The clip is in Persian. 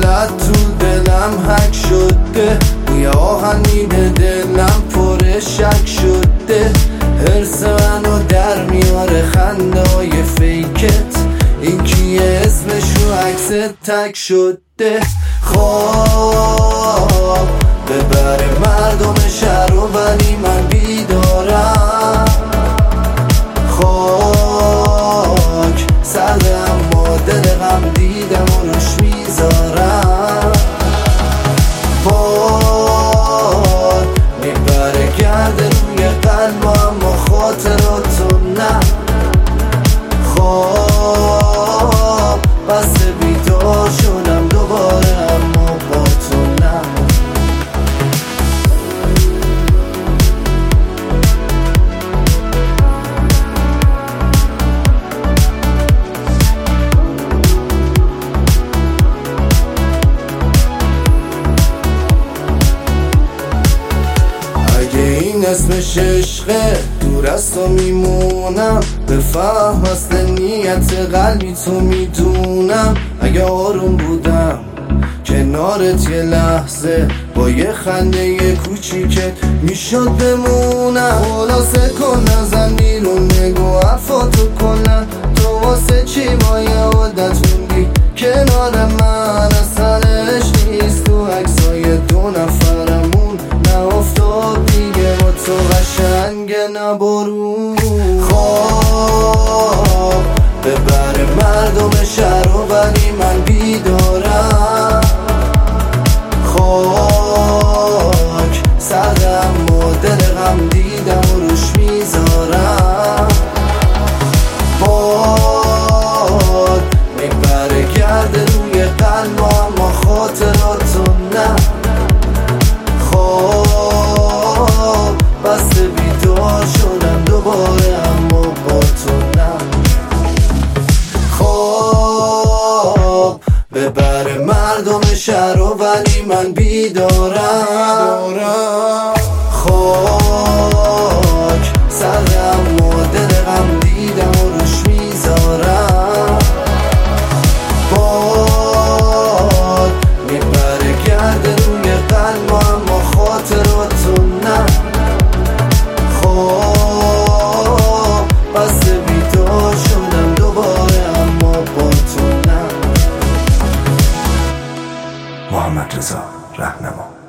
حسرت تو دلم حک شده، بوی آهنین دلم پر شک شده. حرص منو در میاره خنده های فیکت، این کیه اسمش رو عکس تک شده. خواب ببره مردم شهر رو ولی من بیدارم. خاک سرده اما دل غم دیدم و روش میذارم. باد میبره گرده روی قلب اما خاطراتو نه. خواب بس بیدار شدم دوباره اما با تو نه. این اسمش عشقه دور از تو میمونم، بفهم اصل نیت قلبی تو میدونم. اگه آروم بودم کنارت یه لحظه، با یه خنده یه کوچیکت میشد بمونم. خلاصه کن نزن بیرون نگو حرفاتو کلن، تو واسه چی با یه عادت موندی کنار من؟ اصلا عشق نیست تو عکسای دو نفرمون، نه افتاد دیگه با تو قشنگ نه بارون. خواب ببره مردم شهر رو ولی من بیدارم. خاک سردم و دل غم دیدم و روش میذارم. باد میبره گرده روی قلب اما خاطراتو نه. خواب بسته بیدار شدم دوباره اما با تو نه. خواب ببره مردم شهر رو ولی من بیدارم. خاک سردم و دل غم دیدم و روش میذارم. باد میبره گرده روی قلب اما خاطراتو نه. خواب بسته بیدار شدم دوباره اما با تو نه. محمد رضا رهنما.